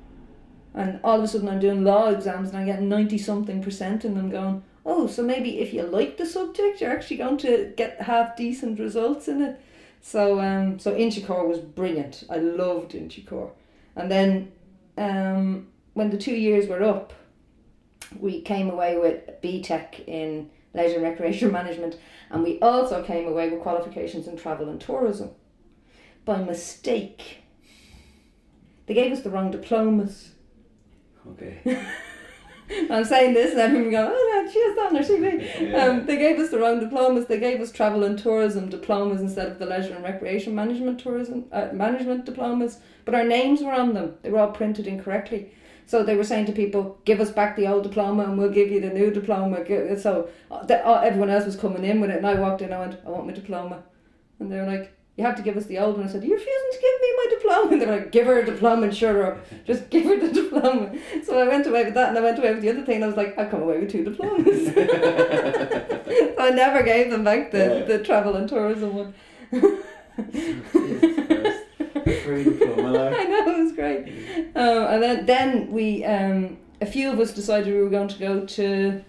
And all of a sudden I'm doing law exams and I get ninety something percent in them, going, oh, so maybe if you like the subject, you're actually going to get half decent results in it. So um, so Inchicore was brilliant. I loved Inchicore. And then um, when the two years were up, we came away with B Tech in Leisure and Recreation Management, and we also came away with qualifications in Travel and Tourism. By mistake, they gave us the wrong diplomas. Okay. I'm saying this and everyone go, oh, she has that on her C V. Yeah. Um, they gave us the wrong diplomas. They gave us Travel and Tourism diplomas instead of the Leisure and Recreation Management Tourism uh, Management diplomas. But our names were on them. They were all printed incorrectly. So they were saying to people, give us back the old diploma and we'll give you the new diploma. So the, uh, everyone else was coming in with it, and I walked in and I went, I want my diploma. And they were like, you have to give us the old one. I said, you're refusing to give me my diploma. And they were like, give her a diploma and shut her up. Just give her the diploma. So I went away with that, and I went away with the other thing, and I was like, I've come away with two diplomas. So I never gave them back the, Yeah. the Travel and Tourism one. Jesus Christ. Free diploma, like. I know, it was great. Um, and then, then we, um, a few of us decided we were going to go to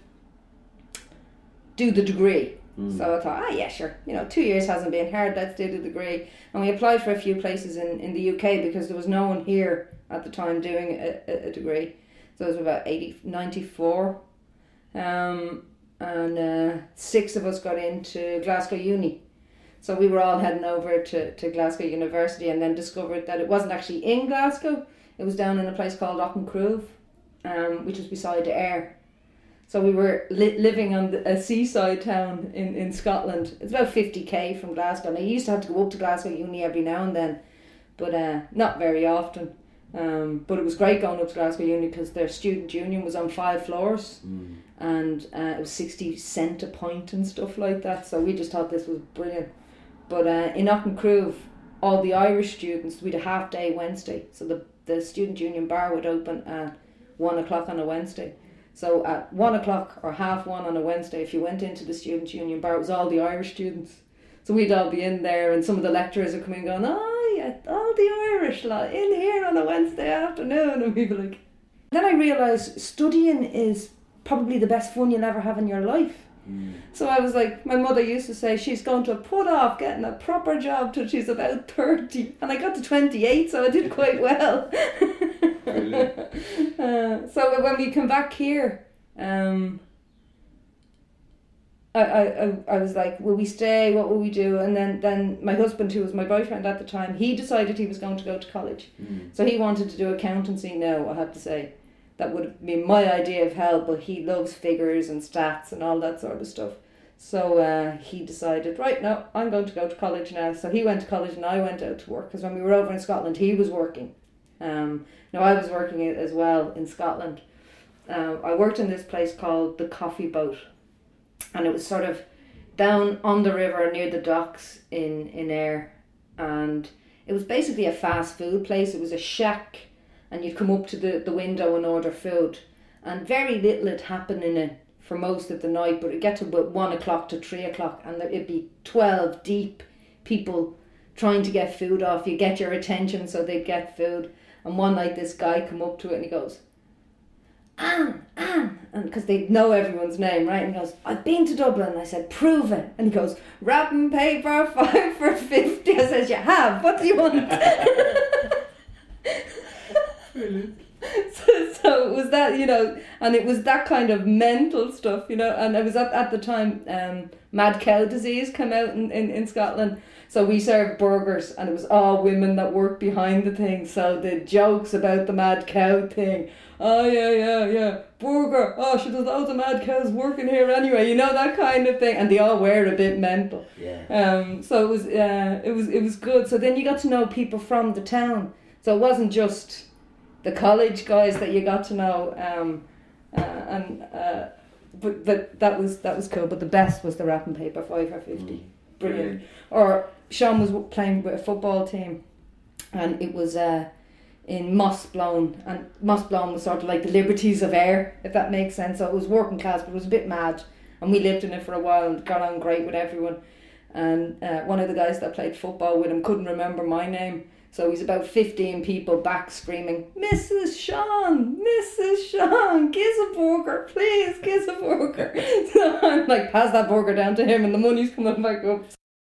do the degree. Mm. So I thought, ah, yeah, sure. You know, two years hasn't been hard. Let's do the degree. And we applied for a few places in, in the U K because there was no one here at the time doing a, a, a degree. So it was about eighty, ninety-four. Um, and uh, six of us got into Glasgow Uni. So we were all heading over to, to Glasgow University, and then discovered that it wasn't actually in Glasgow. It was down in a place called Auchincruive, um, which was beside Ayr. So we were li- living on the, a seaside town in, in Scotland. It's about fifty k from Glasgow. And I used to have to go up to Glasgow Uni every now and then, but uh, not very often. Um, but it was great going up to Glasgow Uni because their student union was on five floors, Mm. and uh, it was sixty cent a pint and stuff like that. So we just thought this was brilliant. But uh, in Auchincruive, all the Irish students, we had a half day Wednesday. So the, the student union bar would open at one o'clock on a Wednesday. So at one o'clock or half one on a Wednesday, if you went into the student union bar, it was all the Irish students. So we'd all be in there, and some of the lecturers would come in going, oh yeah, all the Irish lot in here on a Wednesday afternoon. And we'd be like... Then I realised studying is probably the best fun you'll ever have in your life. Mm. So I was like, my mother used to say she's going to put off getting a proper job till she's about thirty, and I got to twenty-eight, so I did quite well. uh, so when we come back here, um, I, I, I was like, will we stay, what will we do? And then, then my husband, who was my boyfriend at the time, he decided he was going to go to college. Mm. So he wanted to do accountancy now, I have to say. That would have been my idea of hell, but he loves figures and stats and all that sort of stuff. So uh, he decided, right, no, I'm going to go to college now. So he went to college and I went out to work, because when we were over in Scotland, he was working. Um, no, I was working as well in Scotland. Uh, I worked in this place called the Coffee Boat, and it was sort of down on the river near the docks in, in Ayr, and it was basically a fast food place. It was a shack, and you'd come up to the, the window and order food, and very little had happened in it for most of the night, but it'd get to about one o'clock to three o'clock, and it'd be twelve deep people trying to get food off you, get your attention so they'd get food. And one night this guy come up to it and he goes, Anne, Anne, and because they know everyone's name, right? And he goes, I've been to Dublin. And I said, prove it. And he goes, wrapping paper, five for fifty. I says, you have, what do you want? Brilliant. So, so it was that, you know, and it was that kind of mental stuff, you know, and it was at, at the time um, mad cow disease came out in, in, in Scotland. So we served burgers, and it was all women that worked behind the thing. So the jokes about the mad cow thing, oh yeah, yeah, yeah, burger, oh, she does loads of mad cows working here anyway, you know, that kind of thing. And they all were a bit mental. Yeah. Um. So it was, uh, it was, it was good. So then you got to know people from the town. So it wasn't just the college guys that you got to know. Um. Uh, and uh. But but that was that was cool. But the best was the wrapping paper five for fifty. Mm. Brilliant. Brilliant. Or Sean was playing with a football team, and it was uh, in Mossblown, and Mossblown was sort of like the Liberties of Ayr, if that makes sense. So it was working class, but it was a bit mad, and we lived in it for a while and got on great with everyone. And uh, one of the guys that played football with him couldn't remember my name, so he's about fifteen people back screaming, Missus Sean, Missus Sean, gives a burger, please, gives a burger. So I'm like, pass that burger down to him, and the money's coming back up.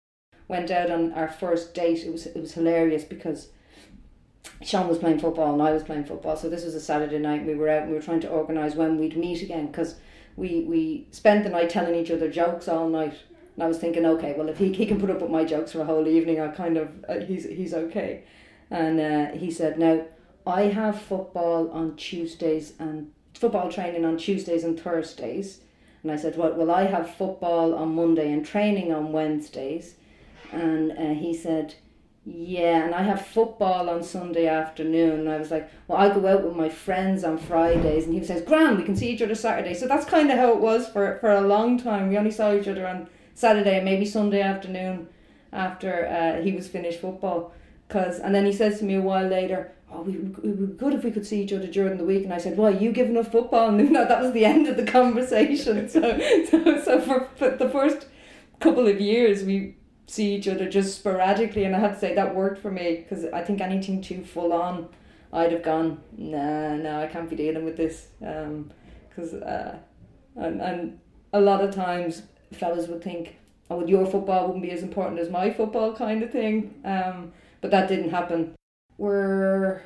went out on our first date. It was it was hilarious because Sean was playing football and I was playing football. So this was a Saturday night. We were out and we were trying to organise when we'd meet again, because we, we spent the night telling each other jokes all night. And I was thinking, okay, well, if he he can put up with my jokes for a whole evening, I kind of uh, he's he's okay. And uh, he said, now I have football on Tuesdays and football training on Tuesdays and Thursdays. And I said, well, well, I have football on Monday and training on Wednesdays. And uh, he said, yeah, and I have football on Sunday afternoon. And I was like, well, I go out with my friends on Fridays. And he says, grand, we can see each other Saturday. So that's kind of how it was for, for a long time. We only saw each other on Saturday and maybe Sunday afternoon after uh, he was finished football. Cause, and then he says to me a while later, oh, we it would be good if we could see each other during the week. And I said, why, you giving up football? And no, that was the end of the conversation. so, so, so for, for the first couple of years, we see each other just sporadically, and I have to say that worked for me, because I think anything too full on, I'd have gone, nah, no, I can't be dealing with this, um, because uh, and and a lot of times fellas would think, oh, well, your football wouldn't be as important as my football, kind of thing, um, but that didn't happen. We're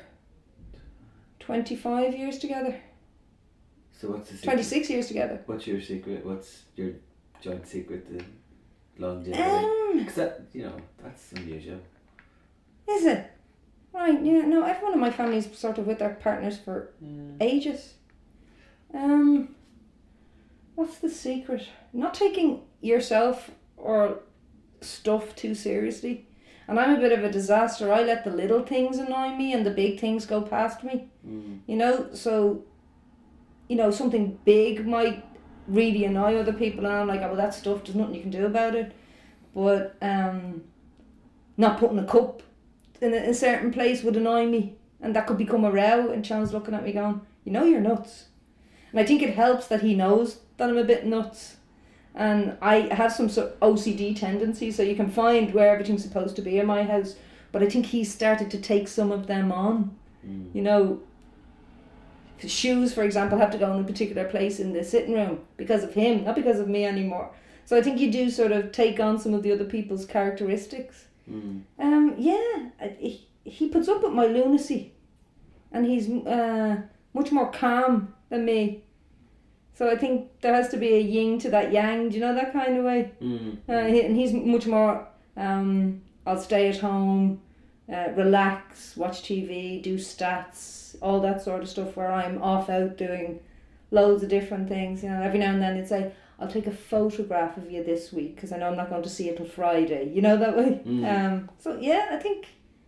twenty-five years together. So what's the secret? twenty-six years together. What's your secret? What's your joint secret to longevity? Um, Because that, you know, that's unusual. Is it? Right, yeah, no, everyone in my family's sort of with their partners for Mm. ages. Um, what's the secret? Not taking yourself or stuff too seriously. And I'm a bit of a disaster. I let the little things annoy me and the big things go past me. Mm. You know, so, you know, something big might really annoy other people, and I'm like, oh, well, that stuff, there's nothing you can do about it. But um, not putting a cup in a, a certain place would annoy me, and that could become a row, and Sean's looking at me going, you know you're nuts. And I think it helps that he knows that I'm a bit nuts, and I have some sort of O C D tendencies, so you can find where everything's supposed to be in my house, but I think he's started to take some of them on. Mm. You know, shoes, for example, have to go in a particular place in the sitting room because of him, not because of me anymore. So I think you do sort of take on some of the other people's characteristics. Mm. Um, yeah, he, he puts up with my lunacy, and he's uh, much more calm than me. So I think there has to be a yin to that yang, do you know, that kind of way? Mm. Uh, he, and he's much more, um, I'll stay at home, uh, relax, watch T V, do stats, all that sort of stuff, where I'm off out doing loads of different things. You know, every now and then it's like, I'll take a photograph of you this week because I know I'm not going to see it till Friday. You know, that way. Mm. Um. So yeah, I think.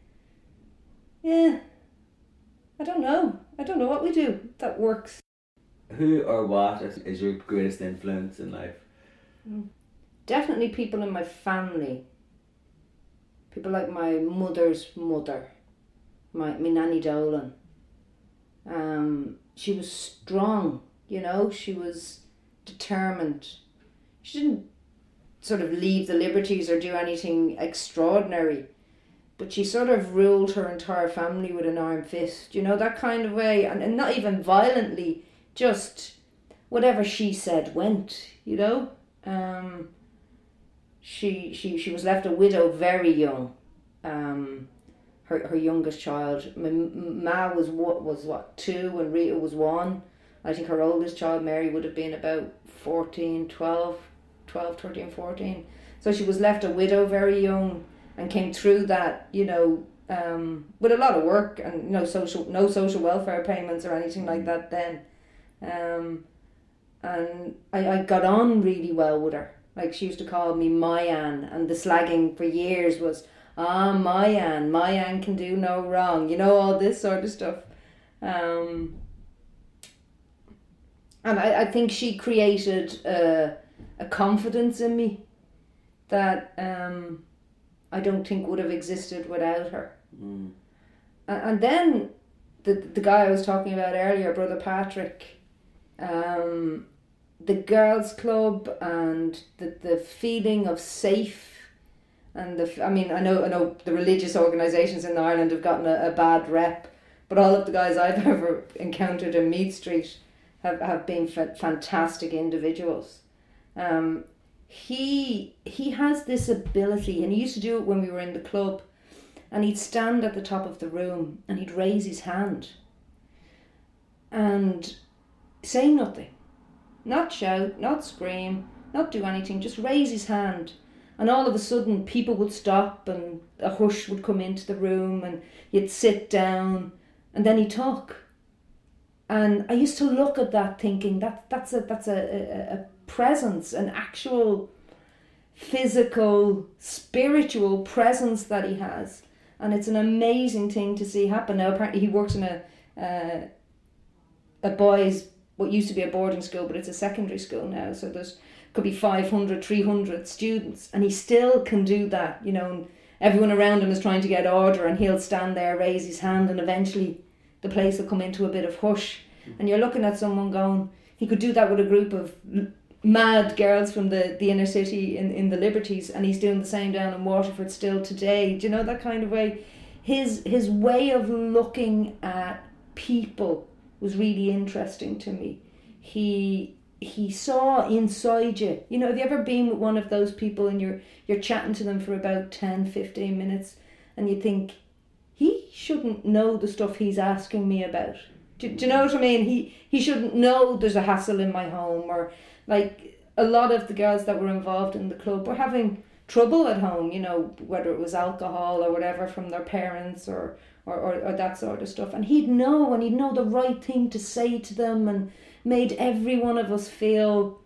Yeah. I don't know. I don't know what we do that works. Who or what is, is your greatest influence in life? Definitely people in my family. People like my mother's mother, my my nanny Dolan. Um, she was strong. You know, she was determined. She didn't sort of leave the liberties or do anything extraordinary, but she sort of ruled her entire family with an iron fist, you know, that kind of way, and, and not even violently, just whatever she said went, you know. Um, she she she was left a widow very young. Um, her her youngest child, my ma was what was what two and Rita was one. I think her oldest child, Mary, would have been about fourteen, twelve, twelve, thirteen, fourteen. So she was left a widow very young and came through that, you know, um, with a lot of work and no social no social welfare payments or anything like that then. Um, and I, I got on really well with her. Like, she used to call me Mayan, and the slagging for years was, ah, Mayan, Mayan can do no wrong, you know, all this sort of stuff. Um... And I, I think she created a, a confidence in me that um, I don't think would have existed without her. Mm. And, and then the the guy I was talking about earlier, Brother Patrick, um, the girls' club and the, the feeling of safe, and the I mean I know I know the religious organisations in Ireland have gotten a, a bad rep, but all of the guys I've ever encountered in Meath Street have, have been f- fantastic individuals. Um, he he has this ability, and he used to do it when we were in the club, and he'd stand at the top of the room and he'd raise his hand and say nothing, not shout, not scream, not do anything, just raise his hand. And all of a sudden people would stop and a hush would come into the room and you'd sit down and then he'd talk. And I used to look at that thinking that that's a that's a, a, a presence, an actual physical, spiritual presence that he has. And it's an amazing thing to see happen. Now apparently he works in a uh, a boys, what used to be a boarding school, but it's a secondary school now. So there's could be five hundred, three hundred students, and he still can do that, you know, and everyone around him is trying to get order and he'll stand there, raise his hand, and eventually the place will come into a bit of hush. And you're looking at someone going, he could do that with a group of mad girls from the, the inner city in, in the Liberties, and he's doing the same down in Waterford still today. Do you know, that kind of way? His his way of looking at people was really interesting to me. He he saw inside you. You know, have you ever been with one of those people and you're you're chatting to them for about ten, fifteen minutes and you think, he shouldn't know the stuff he's asking me about. Do, do you know what I mean? He he shouldn't know there's a hassle in my home, or like a lot of the girls that were involved in the club were having trouble at home, you know, whether it was alcohol or whatever from their parents or or, or, or that sort of stuff. And he'd know, and he'd know the right thing to say to them, and made every one of us feel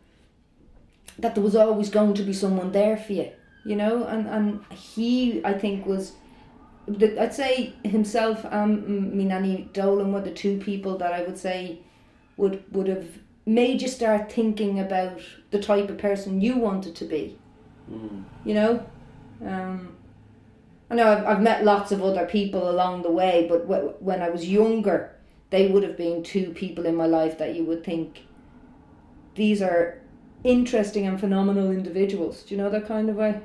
that there was always going to be someone there for you, you know. And, and he, I think, was, I'd say himself and me nanny Dolan were the two people that I would say would would have made you start thinking about the type of person you wanted to be. Mm. You know, um, I know I've, I've met lots of other people along the way, but w- when I was younger, they would have been two people in my life that you would think, these are interesting and phenomenal individuals. Do you know, that kind of way?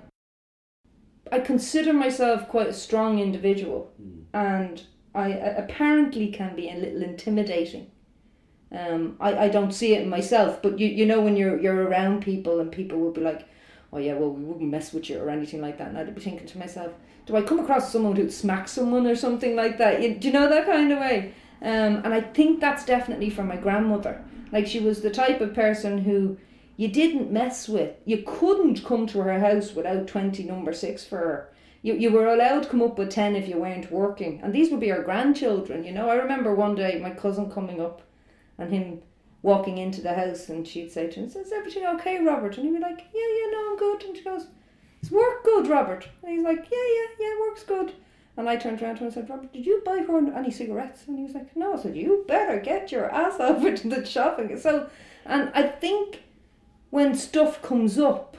I consider myself quite a strong individual, mm. and I apparently can be a little intimidating. Um, I, I don't see it in myself, but you you know, when you're you're around people and people will be like, oh yeah, well, we wouldn't mess with you or anything like that, and I'd be thinking to myself, do I come across someone who'd smack someone or something like that? You, do you know, that kind of way? Um, and I think that's definitely from my grandmother. Like, she was the type of person who you didn't mess with. You couldn't come to her house without twenty number six for her. You you were allowed to come up with ten if you weren't working. And these would be her grandchildren, you know. I remember one day my cousin coming up and him walking into the house, and she'd say to him, is everything okay, Robert? And he'd be like, yeah, yeah, no, I'm good. And she goes, is work good, Robert? And he's like, yeah, yeah, yeah, work's good. And I turned around to him and said, Robert, did you buy her any cigarettes? And he was like, no. I said, you better get your ass over to the shopping. So, and I think when stuff comes up,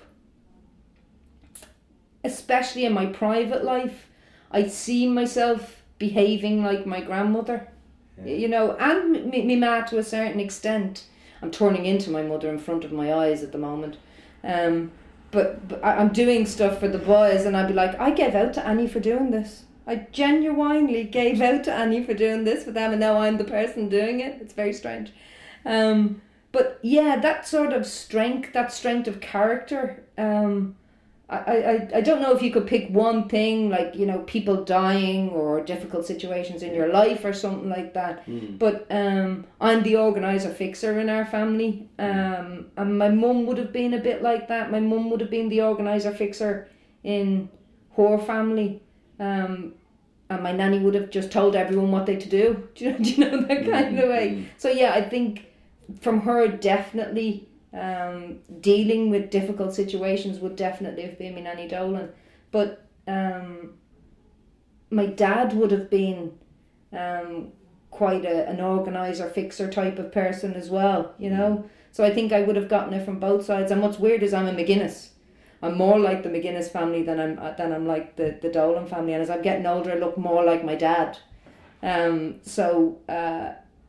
especially in my private life, I see myself behaving like my grandmother, yeah. you know, and me, me ma to a certain extent. I'm turning into my mother in front of my eyes at the moment. Um, but, but I'm doing stuff for the boys, and I'd be like, I gave out to Annie for doing this. I genuinely gave out to Annie for doing this for them, and now I'm the person doing it. It's very strange. Um, but yeah, that sort of strength, that strength of character, um, I, I, I don't know if you could pick one thing, like, you know, people dying or difficult situations in your life or something like that. Mm. But um, I'm the organiser fixer in our family. Um, and my mum would have been a bit like that. My mum would have been the organiser fixer in her family. Um, and my nanny would have just told everyone what they to do. Do you know, do you know that kind of way? So yeah, I think from her, definitely um, dealing with difficult situations would definitely have been my nanny Dolan. But um, my dad would have been um, quite a, an organiser, fixer type of person as well, you know. So I think I would have gotten it from both sides. And what's weird is I'm a McGuinness. I'm more like the McGuinness family than I'm than I'm like the, the Dolan family, and as I'm getting older, I look more like my dad. Um, so uh,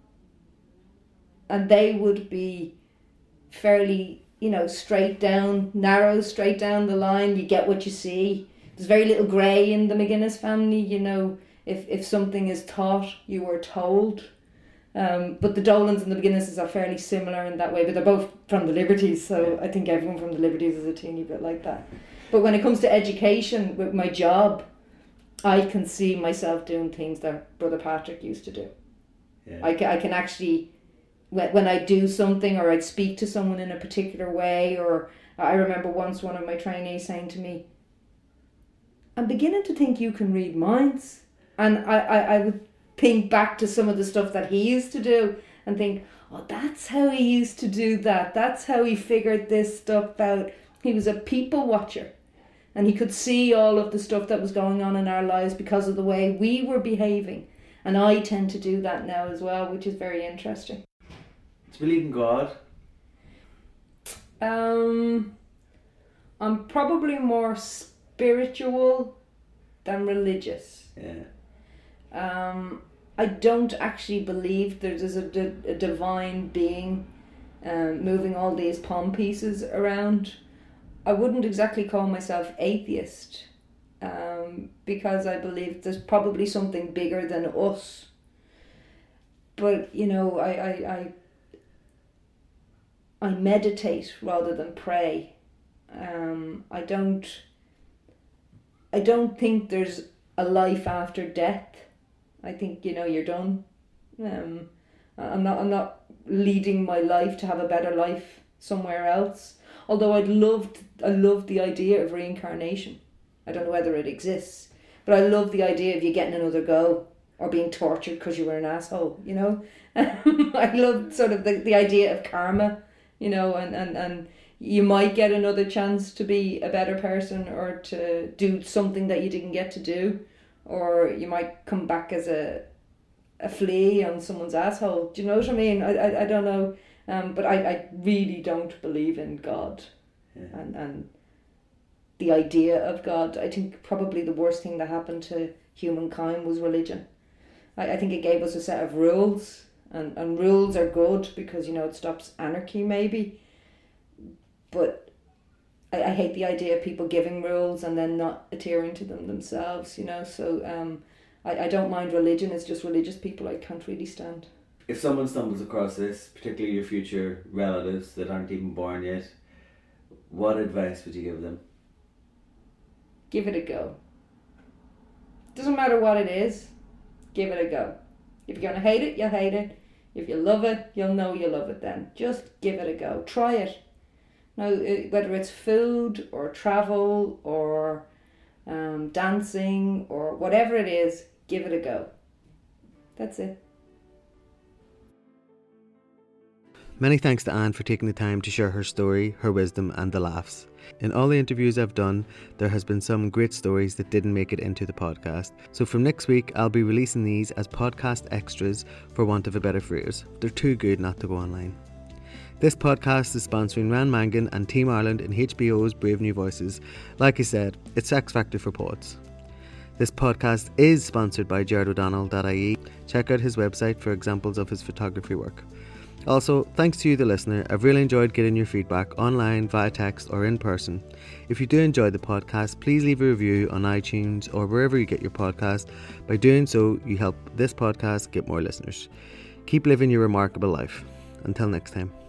and they would be fairly, you know, straight down, narrow, straight down the line. You get what you see. There's very little grey in the McGuinness family. You know, if if something is taught, you were told. Um, but the Dolans and the McGuinnesses are fairly similar in that way, but they're both from the Liberties, so I think everyone from the Liberties is a teeny bit like that. But when it comes to education, with my job, I can see myself doing things that Brother Patrick used to do. Yeah. I can, I can actually, when, when I do something or I speak to someone in a particular way, or I remember once one of my trainees saying to me, I'm beginning to think you can read minds. And I, I, I would think back to some of the stuff that he used to do and think, oh, that's how he used to do that. That's how he figured this stuff out. He was a people watcher. And he could see all of the stuff that was going on in our lives because of the way we were behaving. And I tend to do that now as well, which is very interesting. Do you believe in God? Um, I'm probably more spiritual than religious. Yeah. Um, I don't actually believe there's a, a, a divine being um, moving all these palm pieces around. I wouldn't exactly call myself atheist, um, because I believe there's probably something bigger than us. But, you know, I, I, I, I meditate rather than pray. Um, I don't, I don't think there's a life after death. I think, you know, you're done. Um, I'm not, I'm not leading my life to have a better life somewhere else. Although I'd loved, I love the idea of reincarnation. I don't know whether it exists, but I love the idea of you getting another go or being tortured because you were an asshole, you know. I love sort of the, the idea of karma, you know, and, and, and you might get another chance to be a better person or to do something that you didn't get to do, or you might come back as a a flea on someone's asshole. Do you know what I mean? I I, I don't know. Um, but I, I really don't believe in God, yeah. and and the idea of God. I think probably the worst thing that happened to humankind was religion. I, I think it gave us a set of rules, and, and rules are good because, you know, it stops anarchy maybe. But I, I hate the idea of people giving rules and then not adhering to them themselves, you know. So um, I, I don't mind religion, it's just religious people I can't really stand. If someone stumbles across this, particularly your future relatives that aren't even born yet, what advice would you give them? Give it a go. Doesn't matter what it is, give it a go. If you're going to hate it, you'll hate it. If you love it, you'll know you love it then. Just give it a go. Try it. Now, whether it's food or travel or um, dancing or whatever it is, give it a go. That's it. Many thanks to Anne for taking the time to share her story, her wisdom and the laughs. In all the interviews I've done, there has been some great stories that didn't make it into the podcast. So from next week, I'll be releasing these as podcast extras, for want of a better phrase. They're too good not to go online. This podcast is sponsoring Rand Mangan and Team Ireland in H B O's Brave New Voices. Like I said, it's X Factor for poets. This podcast is sponsored by Gerard O'Donnell dot I E. Check out his website for examples of his photography work. Also, thanks to you, the listener. I've really enjoyed getting your feedback online, via text or in person. If you do enjoy the podcast, please leave a review on iTunes or wherever you get your podcast. By doing so, you help this podcast get more listeners. Keep living your remarkable life. Until next time.